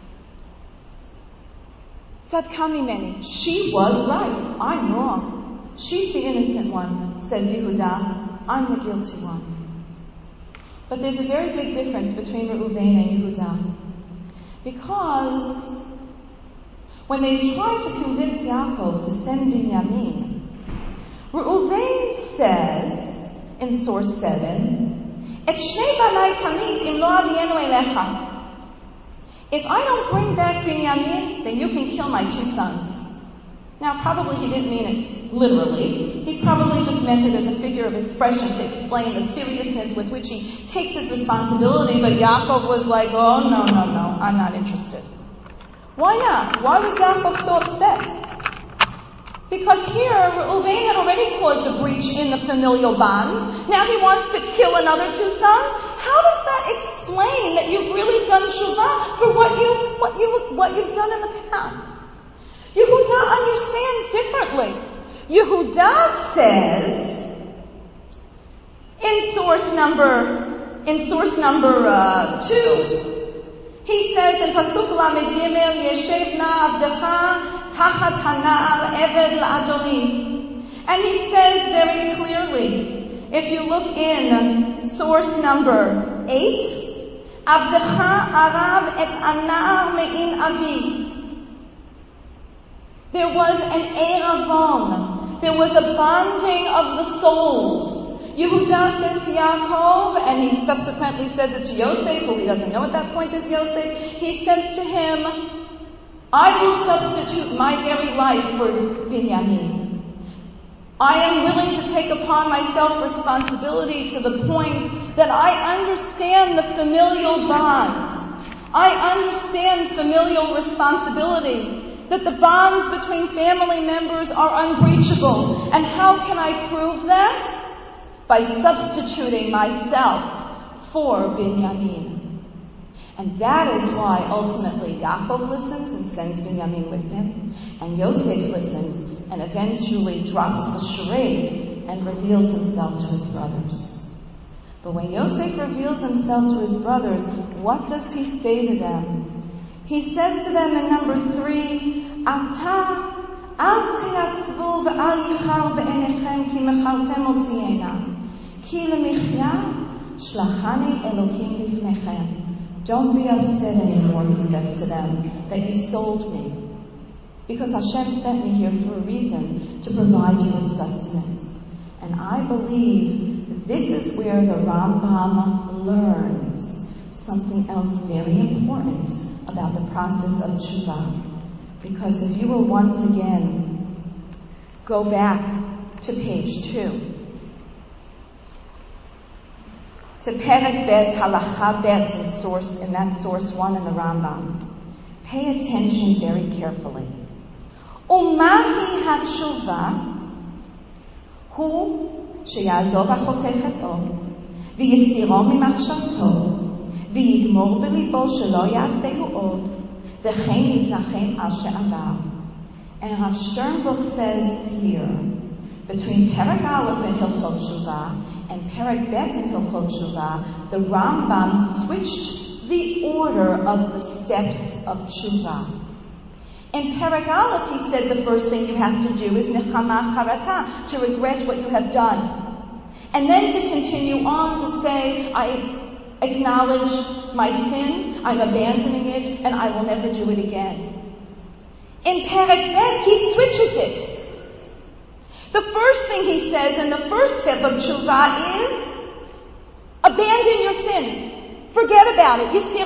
Tzadka Mimeni, she was right, I'm wrong. She's the innocent one, says Yehuda, I'm the guilty one. But there's a very big difference between Reuven and Yehuda. Because when they tried to convince Yaakov to send Binyamin, Reuven says, in source seven, Et shnei banai tamid im lo avienu elecha. if I don't bring back Binyamin, then you can kill my two sons. Now, probably he didn't mean it literally. He probably just meant it as a figure of expression to explain the seriousness with which he takes his responsibility. But Yaakov was like, oh, no, no, no, I'm not interested. Why not? Why was Yaakov so upset? Because here, Reuven had already caused a breach in the familial bonds. Now he wants to kill another two sons. How does that explain that you've really done tshuva for what you what you what you've done in the past? Yehuda understands differently. Yehuda says in source number in source number uh, two, he says in Pasuk Lamed Gimel, Yeshev na avdecha tachat hana'ar eved la'adoni. And he says very clearly, if you look in source number eight, Avdecha arav et anar mein avi. There was an eravon. There was a bonding of the souls. Yehuda says to Yaakov, and he subsequently says it to Yosef, who he doesn't know at that point is Yosef. He says to him, I will substitute my very life for Binyamin. I am willing to take upon myself responsibility to the point that I understand the familial bonds. I understand familial responsibility. That the bonds between family members are unbreachable. And how can I prove that? By substituting myself for Binyamin. And that is why ultimately Yaakov listens and sends Binyamin with him. And Yosef listens and eventually drops the charade and reveals himself to his brothers. But when Yosef reveals himself to his brothers, what does he say to them? He says to them in number three, Ata al te'atzvu ve'al yichar be'enechem ki mechaltem oti hena, ki lemichya shlachani Elokim lifnechem. Don't be upset anymore, he says to them, that you sold me. Because Hashem sent me here for a reason, to provide you with sustenance. And I believe this is where the Rambam learns something else very important about the process of tshuva. Because if you will once again go back to page two, to Perek Bet, Halacha Bet, in source, in that source one in the Rambam, pay attention very carefully. Umahi hatshuva hu sheyazov achotei chat'o v'yisiro mimachshavto v'yigmor belibo shelo ya'asehu od v'chein yitnachem al she'avar. And Rav Sternbuch says here, between Perek Aleph in Hilchot Tshuva and Perek Bet in Hilchot Tshuva, the Rambam switched the order of the steps of Tshuva. In Perek Aleph, he said the first thing you have to do is nechama charata, to regret what you have done. And then to continue on to say, I acknowledge my sin, I'm abandoning it, and I will never do it again. In Perek Bet, he switches it. The first thing he says in the first step of tshuva is, abandon your sins. Forget about it. Say,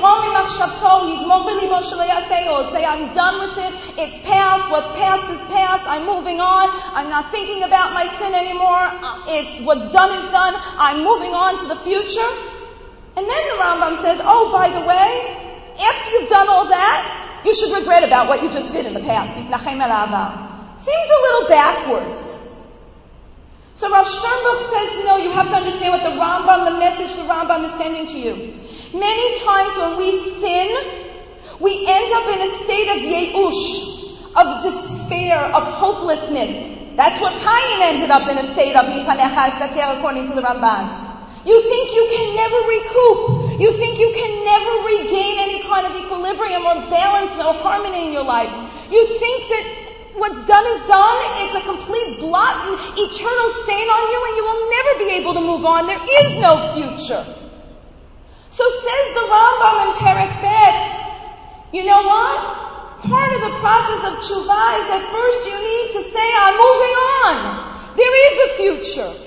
I'm done with it. It's past. What's past is past. I'm moving on. I'm not thinking about my sin anymore. It's what's done is done. I'm moving on to the future. And then the Rambam says, oh, by the way, after you've done all that, you should regret about what you just did in the past. Seems a little backwards. So Rav Sternbuch says, no, you have to understand what the Rambam, the message the Rambam is sending to you. Many times when we sin, we end up in a state of yeush, of despair, of hopelessness. That's what Cain ended up in, a state of, according to the Ramban. You think you can never recoup. You think you can never regain any kind of equilibrium or balance or harmony in your life. You think that what's done is done. It's a complete blot and eternal stain on you, and you will never be able to move on. There is no future. So says the Rambam in Perek Bet, you know what? Part of the process of tshuva is that first you need to say, I'm moving on. There is a future.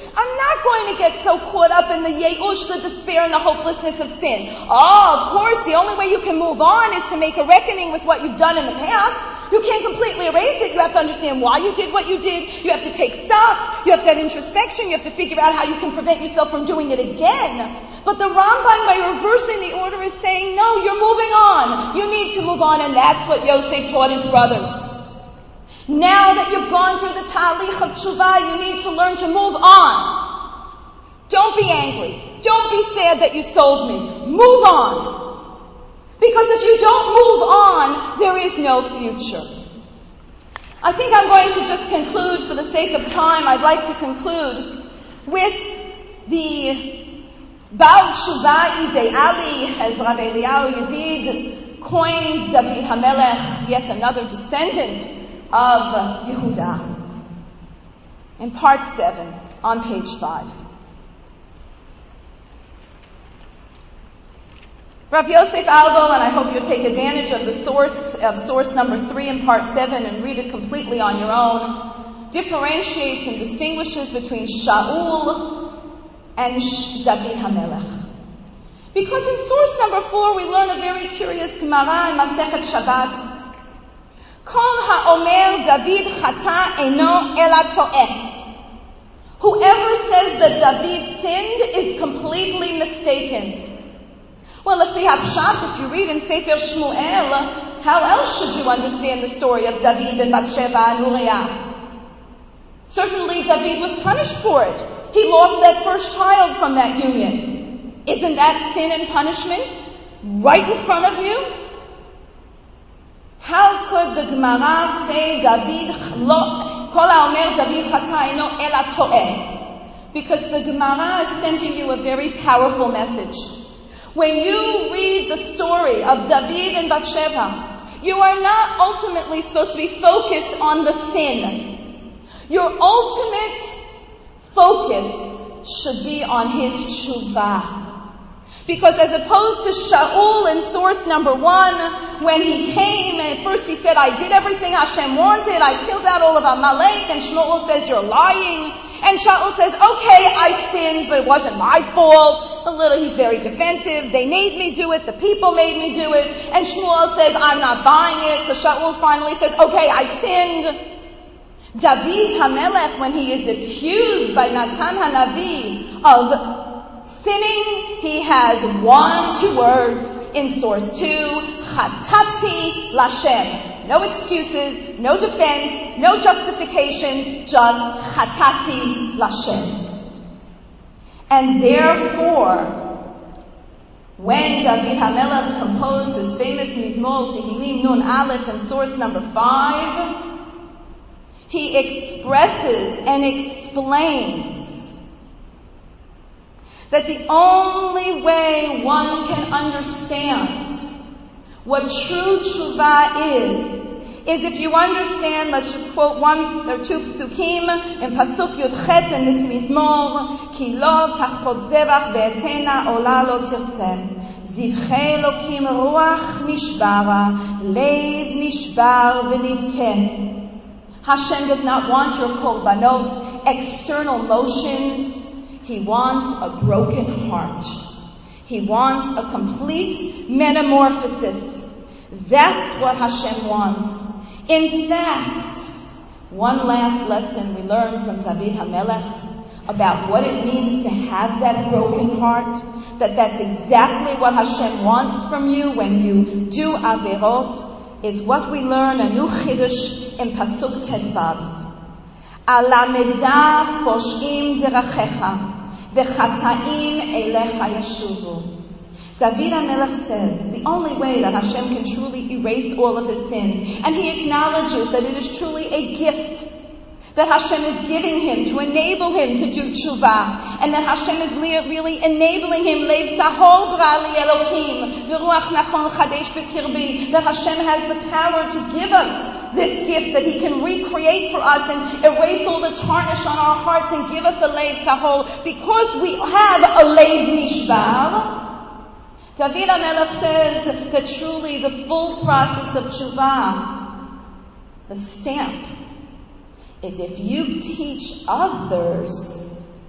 I'm not going to get so caught up in the yeush, the despair, and the hopelessness of sin. Oh, of course, the only way you can move on is to make a reckoning with what you've done in the past. You can't completely erase it. You have to understand why you did what you did. You have to take stock. You have to have introspection. You have to figure out how you can prevent yourself from doing it again. But the Rambam, by reversing the order, is saying, no, you're moving on. You need to move on, and that's what Yosef taught his brothers. Now that you've gone through the talich of tshuva, you need to learn to move on. Don't be angry. Don't be sad that you sold me. Move on. Because if you don't move on, there is no future. I think I'm going to just conclude, for the sake of time, I'd like to conclude with the Baal Tshuva Ideali, as Rav Eliyahu Yedid coins David HaMelech, yet another descendant of Yehuda. In part seven, on page five. Rav Yosef Albo, and I hope you'll take advantage of the source of source number three in part seven and read it completely on your own, differentiates and distinguishes between Shaul and David HaMelech. Because in source number four we learn a very curious Gemara in Masechet Shabbat. Kol ha'omer David chata eno ela to'eh. Whoever says that David sinned is completely mistaken. Well, if we have Pshat, if you read in Sefer Shmuel, how else should you understand the story of David and Bathsheba and Uriah? Certainly David was punished for it. He lost that first child from that union. Isn't that sin and punishment right in front of you? How could the Gemara say David Kol ha'omer David chata eno ela to'eh? Because the Gemara is sending you a very powerful message. When you read the story of David and Bathsheba, you are not ultimately supposed to be focused on the sin. Your ultimate focus should be on his tshuva. Because as opposed to Shaul in source number one, when he came and at first he said, I did everything Hashem wanted, I killed out all of Amalek, and Shmuel says, you're lying. And Shaul says, okay, I sinned, but it wasn't my fault. A little, he's very defensive. They made me do it. The people made me do it. And Shmuel says, I'm not buying it. So Shaul finally says, okay, I sinned. David HaMelech, when he is accused by Natan HaNavi of sinning, he has one, two words in source two, Chatati Lashem. No excuses, no defense, no justifications, just Chatati Lashem. And therefore, when David HaMelech composed his famous Mizmor Tehillim Nun Aleph in source number five, he expresses and explains that the only way one can understand what true tshuva is, is if you understand, let's just quote one or two psukim in Pasuk Yud Chet in this Mizmor, Ki lo tachpot zevach ve'etena ola lo tirtzeh, zivchei Elokim ruach nishbara, lev nishbar v'nidkeh. Hashem does not want your korbanot, external motions. He wants a broken heart. He wants a complete metamorphosis. That's what Hashem wants. In fact, one last lesson we learned from David HaMelech about what it means to have that broken heart, that that's exactly what Hashem wants from you when you do averot, is what we learn, a new chiddush in Pasuk Tedvav. Alameda foshim derachecha, v'chataim elecha yashuvu. David HaMelech says the only way that Hashem can truly erase all of his sins, and he acknowledges that it is truly a gift that Hashem is giving him to enable him to do tshuva, and that Hashem is really enabling him, Lev tahor b'ra li Elokim, v'ruach nachon chadesh b'kirbi, that Hashem has the power to give us this gift, that he can recreate for us and erase all the tarnish on our hearts and give us a Lev tahor, because we have a Lev nishbar. David HaMelech says that truly the full process of tshuva, the stamp, is if you teach others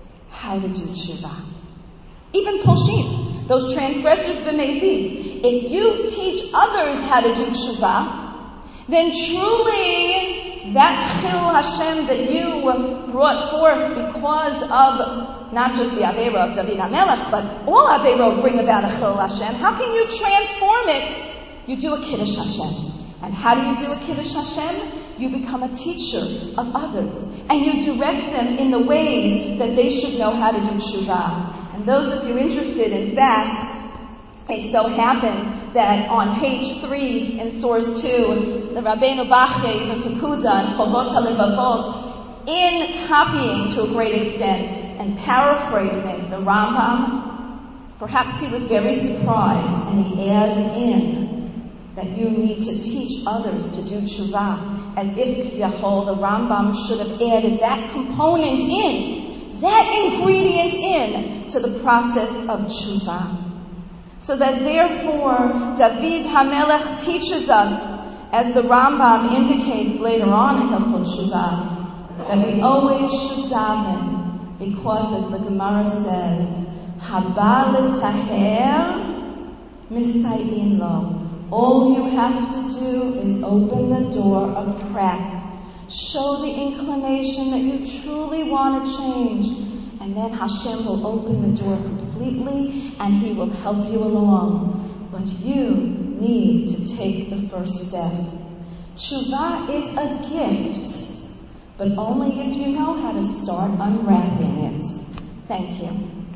how to do tshuva. Even poshim, those transgressors b'mezid. If you teach others how to do tshuva, then truly that chil Hashem that you brought forth because of not just the Aveira of David HaMelech, but all Aveira bring about a chil Hashem. How can you transform it? You do a Kiddush Hashem. And how do you do a Kiddush Hashem? You become a teacher of others. And you direct them in the ways that they should know how to do tshuva. And those of you interested, in fact, it so happens that on page three in source two, the Rabbeinu Bachye, the Pekuda, and Chovot HaLevavot, in copying to a great extent and paraphrasing the Rambam, perhaps he was very surprised, and he adds in that you need to teach others to do tshuva, as if Kiviyachol, the Rambam should have added that component in, that ingredient in, to the process of tshuva. So that therefore, David HaMelech teaches us, as the Rambam indicates later on in Hilchot Tshuva, that we always should daven, because as the Gemara says, Haba l'taher misayin lo. All you have to do is open the door a crack. Show the inclination that you truly want to change. And then Hashem will open the door completely and He will help you along. But you need to take the first step. Tshuva is a gift, but only if you know how to start unwrapping it. Thank you.